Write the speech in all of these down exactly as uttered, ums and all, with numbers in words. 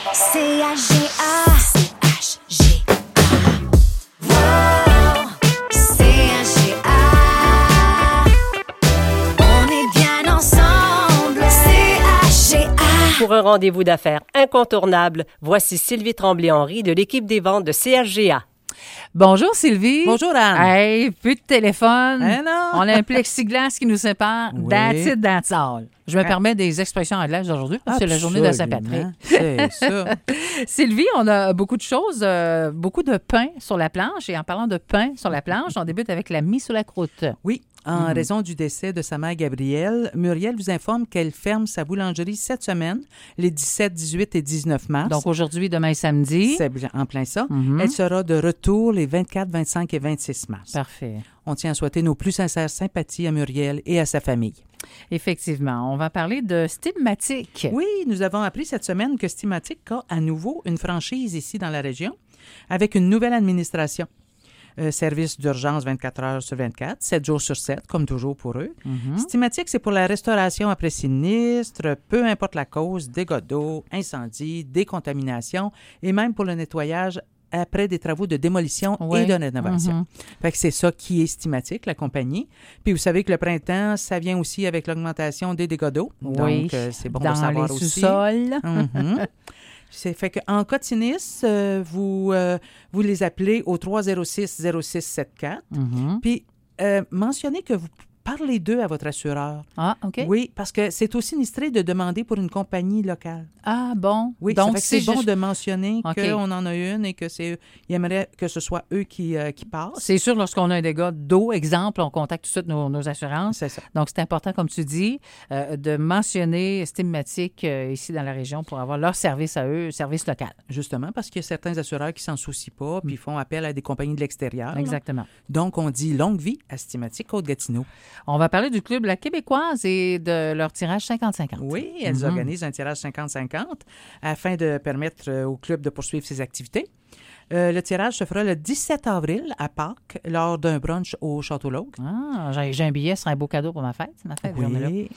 C H G A. C H G A. Wow. C H G A. On est bien ensemble. C H G A. Pour un rendez-vous d'affaires incontournable, voici Sylvie Tremblay-Henry de l'équipe des ventes de C H G A. Bonjour Sylvie. Bonjour Anne. Hey, plus de téléphone. Hein, non? On a un plexiglas qui nous sépare. Oui. That's it, that's all. Je me Ah. permets des expressions anglaises aujourd'hui parce que c'est la journée de Saint-Patrick. C'est ça. Sylvie, on a beaucoup de choses, euh, beaucoup de pain sur la planche. Et en parlant de pain sur la planche, on débute avec la mie sur la croûte. Oui, en Mhm. raison du décès de sa mère Gabrielle, Muriel vous informe qu'elle ferme sa boulangerie cette semaine, les dix-sept, dix-huit et dix-neuf mars. Donc aujourd'hui, demain, samedi. C'est en plein ça. Mhm. Elle sera de retour les vingt-quatre, vingt-cinq et vingt-six mars. Parfait. On tient à souhaiter nos plus sincères sympathies à Muriel et à sa famille. Effectivement. On va parler de Stigmatic. Oui, nous avons appris cette semaine que Stigmatic a à nouveau une franchise ici dans la région avec une nouvelle administration. Euh, service d'urgence vingt-quatre heures sur vingt-quatre, sept jours sur sept, comme toujours pour eux. Mhm. Stigmatic, c'est pour la restauration après sinistre, peu importe la cause, dégâts d'eau, incendie, décontamination et même pour le nettoyage après des travaux de démolition Oui. et de rénovation. Mhm. Fait que c'est ça qui est Stigmatic, la compagnie. Puis vous savez que le printemps, ça vient aussi avec l'augmentation des dégâts d'eau. Oui. Donc, euh, c'est bon Dans de savoir les aussi. sous-sols. Mhm. C'est fait qu'en cas de sinistre, euh, vous, euh, vous les appelez au trois zéro six zéro six sept quatre. Mhm. Puis, euh, mentionnez que vous parlez d'eux à votre assureur. Ah, OK. Oui, parce que c'est aussi sinistré de demander pour une compagnie locale. Ah, bon. Oui, Donc, ça fait que c'est bon juste- de mentionner OK. qu'on en a une et que c'est ils aimeraient que ce soit eux qui, euh, qui passent. C'est sûr, lorsqu'on a un dégât d'eau, exemple, on contacte tout de suite nos, nos assurances. C'est ça. Donc, c'est important, comme tu dis, euh, de mentionner Stigmatic euh, ici dans la région pour avoir leur service à eux, service local. Justement, parce qu'il y a certains assureurs qui s'en soucient pas puis font appel à des compagnies de l'extérieur. là. Exactement. Donc, on dit longue vie à Stigmatic Côte-Gatineau. On va parler du Club La Québécoise et de leur tirage cinquante cinquante. Oui, elles Mhm. organisent un tirage cinquante cinquante afin de permettre euh, au club de poursuivre ses activités. Euh, le tirage se fera le dix-sept avril à Pâques lors d'un brunch au Château-Lauque. Ah, j'ai, j'ai un billet, ce serait un beau cadeau pour ma fête. C'est ma fête, cette journée-là. Oui.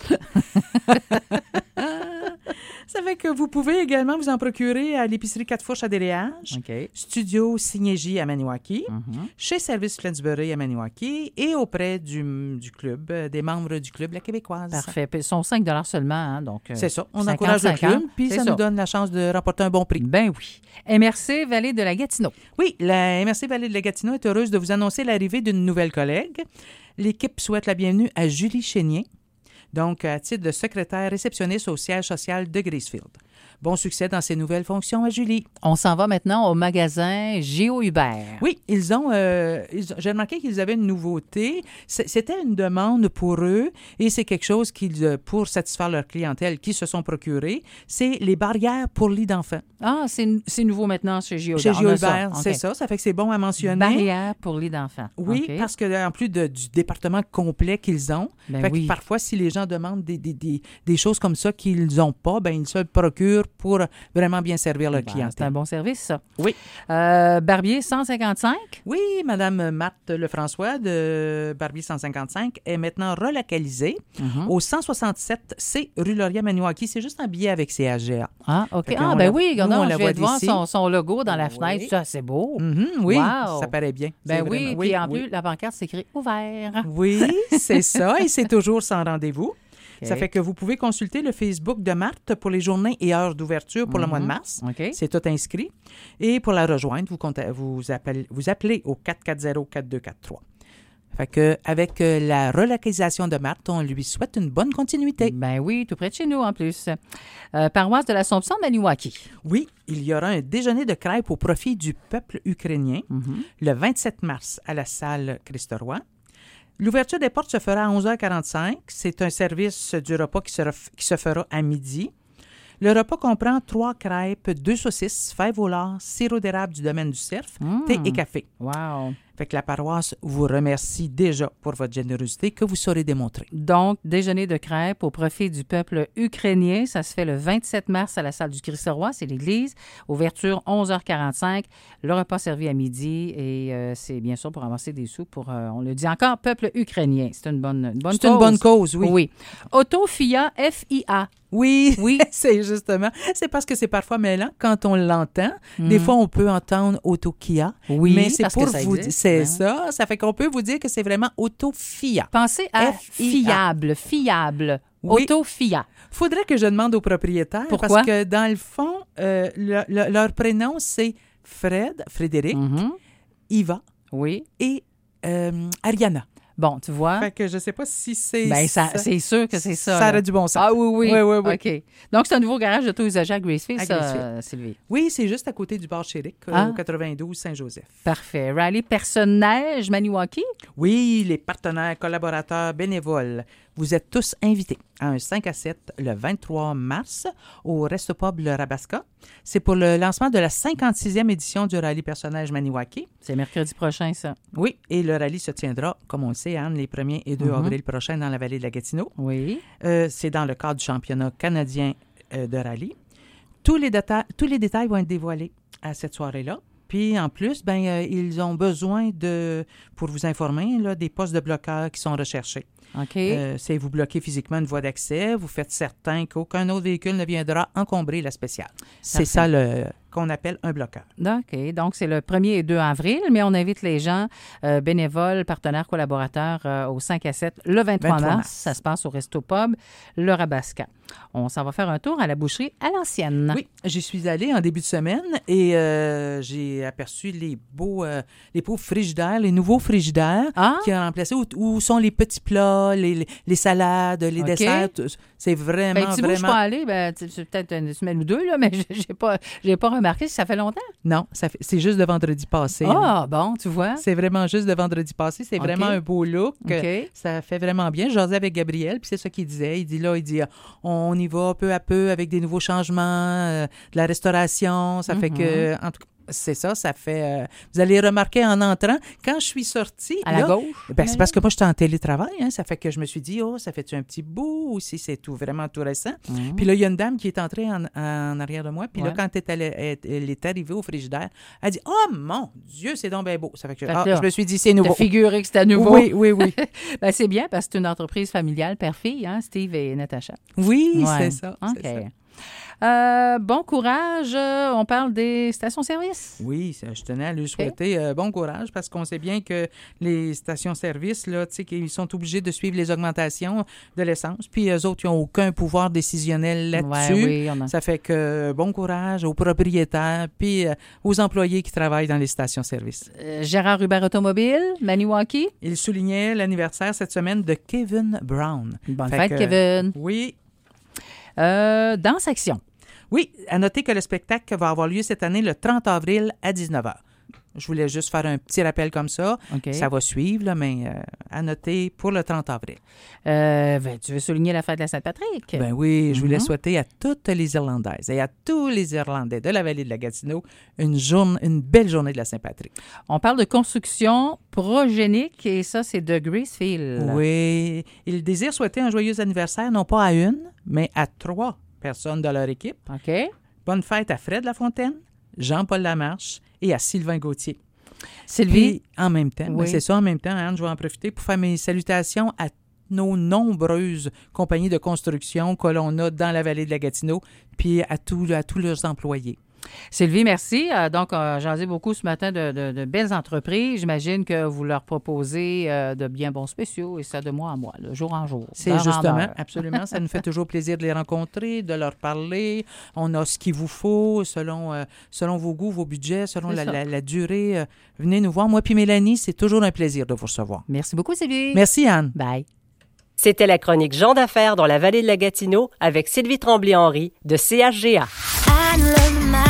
Ça fait que vous pouvez également vous en procurer à l'épicerie Quatre Fourches à Déléage, OK. Studio Signégie à Maniwaki, Mhm. chez Service Flensbury à Maniwaki et auprès du, du club, euh, des membres du club La Québécoise. Parfait. Puis, ils sont cinq seulement, hein, donc... euh, C'est ça. On cinquante encourage le club, cinquante, puis c'est ça, ça. nous donne la chance de remporter un bon prix. Ben oui. M R C Vallée de la Gatineau. Oui, la M R C Vallée de la Gatineau est heureuse de vous annoncer l'arrivée d'une nouvelle collègue. L'équipe souhaite la bienvenue à Julie Chénier, donc à titre de secrétaire réceptionniste au siège social de Gracefield. Bon succès dans ses nouvelles fonctions à Julie. On s'en va maintenant au magasin Géo Hubert. Oui, ils ont, euh, ils ont- j'ai remarqué qu'ils avaient une nouveauté. C'est- C'était une demande pour eux et c'est quelque chose qu'ils, euh, pour satisfaire leur clientèle, qui se sont procurés. C'est les barrières pour lits d'enfants. Ah, c'est, c'est nouveau maintenant chez Géo Chez Hubert. On a ça. Géo-Hubert, c'est OK. ça. Ça fait que c'est bon à mentionner. Barrière pour lit d'enfants. Oui, OK. parce que en plus de- du département complet qu'ils ont, Ben fait que oui. parfois, si les gens demandent des, des, des, des choses comme ça qu'ils n'ont pas, ben ils se le procurent pour vraiment bien servir leur Ben, clientèle. c'est un bon service, ça. Oui. Euh, Barbier cent cinquante-cinq. Oui, Madame Marthe Lefrançois de Barbier cent cinquante-cinq est maintenant relocalisée Mhm. au cent soixante-sept C rue Laurier-Maniwaki. C'est juste un billet avec C H G A. Ah, OK. Fait Ah, qu'on ben la- oui, nous, regardons, on la je voit viens de voir d'ici. son, son logo dans la Oui. fenêtre. Ça, c'est beau. Mhm, oui, Wow. ça paraît bien. Ben C'est oui, vraiment- puis en oui. plus, la pancarte s'écrit « Ouvert Oui, c'est ça, et c'est toujours sans rendez-vous. OK. Ça fait que vous pouvez consulter le Facebook de Marthe pour les journées et heures d'ouverture pour le mois de mars. OK. C'est tout inscrit. Et pour la rejoindre, vous, conta- vous, appelez, vous appelez au quatre quatre zéro quatre deux quatre trois. Fait que avec euh, la relocalisation de Marthe, on lui souhaite une bonne continuité. Ben oui, tout près de chez nous en plus. Euh, paroisse de l'Assomption de Maniwaki. Oui, il y aura un déjeuner de crêpes au profit du peuple ukrainien le vingt-sept mars à la salle Christ-Roi. L'ouverture des portes se fera à onze heures quarante-cinq. C'est un service du repas qui se, ref- qui se fera à midi. Le repas comprend trois crêpes, deux saucisses, fèves au lard, sirop d'érable du domaine du Cerf, Mm. thé et café. Wow. Fait que la paroisse vous remercie déjà pour votre générosité que vous saurez démontrer. Donc, déjeuner de crêpes au profit du peuple ukrainien. Ça se fait le vingt-sept mars à la salle du Christ-Roi, c'est l'église. Ouverture onze heures quarante-cinq. Le repas servi à midi et euh, c'est bien sûr pour avancer des sous pour, euh, on le dit encore, peuple ukrainien. C'est une bonne, une bonne C'est cause. une bonne cause, oui. Oui. Auto F I A, F I A. Oui, Oui. c'est justement. C'est parce que c'est parfois mêlant quand on l'entend. Mm. Des fois, on peut entendre Auto-Kia. Oui, mais c'est parce pour que ça vous existe. C'est Ouais. ça. Ça fait qu'on peut vous dire que c'est vraiment Auto-Fia. Pensez à F I A. fiable, fiable, Oui. auto-fia. Faudrait que je demande aux propriétaires. Pourquoi? Parce que dans le fond, euh, le- le- leur prénom, c'est Fred, Frédéric, Mhm. Yva Oui. et euh, Ariana. Bon, tu vois. Fait que je sais pas si c'est Ben, ça, c'est sûr que c'est ça. Ça là. aurait du bon sens. Ah oui, oui. Oui, oui, oui. OK. Donc, c'est un nouveau garage d'auto-usagé à Gracefield, À ça, Gracefield. euh, Sylvie. Oui, c'est juste à côté du bar Chéric, euh, Ah. au quatre-vingt-douze Saint-Joseph. Parfait. Rallye Personne-Neige, Maniwaki. Oui, les partenaires, collaborateurs, bénévoles, vous êtes tous invités à un cinq à sept le vingt-trois mars au Resto Pub Le Rabasca. C'est pour le lancement de la cinquante-sixième édition du rallye Personnage Maniwaki. C'est mercredi prochain, ça. Oui, et le rallye se tiendra, comme on le sait, Anne, les premier et deux Mhm. avril prochains dans la vallée de la Gatineau. Oui. Euh, c'est dans le cadre du championnat canadien euh, de rallye. Tous les, déta- tous les détails vont être dévoilés à cette soirée-là. Puis, en plus, ben, euh, ils ont besoin de, pour vous informer, là, des postes de bloqueurs qui sont recherchés. OK. Euh, c'est vous bloquez physiquement une voie d'accès, vous faites certain qu'aucun autre véhicule ne viendra encombrer la spéciale. C'est Parfait. ça le, qu'on appelle un bloqueur. OK. Donc, c'est le premier et deux avril, mais on invite les gens, euh, bénévoles, partenaires, collaborateurs, euh, au cinq à sept le vingt-trois vingt-trois mars. mars. Ça se passe au Resto Pub, le Rabasca. On s'en va faire un tour à la boucherie à l'ancienne. Oui, j'y suis allée en début de semaine et euh, j'ai aperçu les beaux, euh, les beaux frigidaires, les nouveaux frigidaires Ah? qui ont remplacé où, où sont les petits plats, les, les, les salades, les OK. desserts. tout- C'est vraiment, Ben, Thibaut, je suis vraiment... pas allée, ben, c'est c'est peut-être une semaine ou deux, là, mais j'ai j'ai pas, j'ai pas remarqué si ça fait longtemps. Non, ça fait- c'est juste de vendredi passé. hein. Ah, bon, tu vois. C'est vraiment juste de vendredi passé. C'est OK. vraiment un beau look. OK. Ça fait vraiment bien. Je jasais avec Gabriel, puis c'est ça qu'il disait. Il dit là, il dit, euh, on y va peu à peu avec des nouveaux changements, euh, de la restauration. Ça fait Mhm. que, en tout cas, c'est ça, ça fait... euh, vous allez remarquer en entrant, quand je suis sortie... À la là, gauche. ben, c'est parce que moi, j'étais en télétravail. Hein, ça fait que je me suis dit, oh, ça fait-tu un petit bout ou si c'est tout vraiment tout récent? Mhm. Puis là, il y a une dame qui est entrée en, en arrière de moi. Puis Ouais. là, quand elle, est allée- elle- elle est arrivée au frigidaire, elle dit, oh mon Dieu, c'est donc bien beau. Ça fait que, Fait que ah, là, je me suis dit, c'est T'as nouveau. figuré que c'était nouveau. Oui, oui, oui. Ben, c'est bien parce que c'est une entreprise familiale, père-fille, hein, Steve et Natacha. Oui, Ouais. c'est ça. OK. c'est ça. Euh, bon courage. Euh, On parle des stations-service. Oui, ça, je tenais à lui souhaiter euh, bon courage parce qu'on sait bien que les stations-service, là, tu sais, qu'ils sont obligés de suivre les augmentations de l'essence. Puis eux autres, ils n'ont aucun pouvoir décisionnel là-dessus. Ouais, oui, on a- Ça fait que bon courage aux propriétaires puis euh, aux employés qui travaillent dans les stations-service. Euh, Gérard Hubert Automobile, Maniwaki. Il soulignait l'anniversaire cette semaine de Kevin Brown. Bonne Fait fête, que, Kevin. Oui, Euh, dans section. Oui, à noter que le spectacle va avoir lieu cette année le trente avril à dix-neuf heures. Je voulais juste faire un petit rappel comme ça. OK. Ça va suivre, là, mais euh, à noter pour le trente avril. Euh, ben, tu veux souligner la fête de la Saint-Patrick? Ben oui, je voulais Mhm. souhaiter à toutes les Irlandaises et à tous les Irlandais de la vallée de la Gatineau une, journée, une belle journée de la Saint-Patrick. On parle de construction progénique et ça, c'est de Gracefield. Oui, ils désirent souhaiter un joyeux anniversaire, non pas à une, mais à trois personnes de leur équipe. OK. Bonne fête à Fred Lafontaine, Jean-Paul Lamarche et à Sylvain Gauthier. Sylvie. Puis, en même temps, ben, Oui. c'est ça, en même temps, Anne, je vais en profiter pour faire mes salutations à nos nombreuses compagnies de construction que l'on a dans la vallée de la Gatineau, puis à tous, à tous leurs employés. Sylvie, merci. Euh, donc, euh, j'en ai beaucoup ce matin de, de- de belles entreprises. J'imagine que vous leur proposez euh, de bien bons spéciaux et ça de mois en mois, de jour en jour. C'est d'heure en justement, heure. absolument, ça nous fait toujours plaisir de les rencontrer, de leur parler. On a ce qu'il vous faut selon, euh, selon vos goûts, vos budgets, selon C'est la, ça. la- la durée. Euh, venez nous voir. Moi puis Mélanie, c'est toujours un plaisir de vous recevoir. Merci beaucoup, Sylvie. Merci, Anne. Bye. C'était la chronique Gens d'affaires dans la vallée de la Gatineau avec Sylvie Tremblay-Henry de C H G A.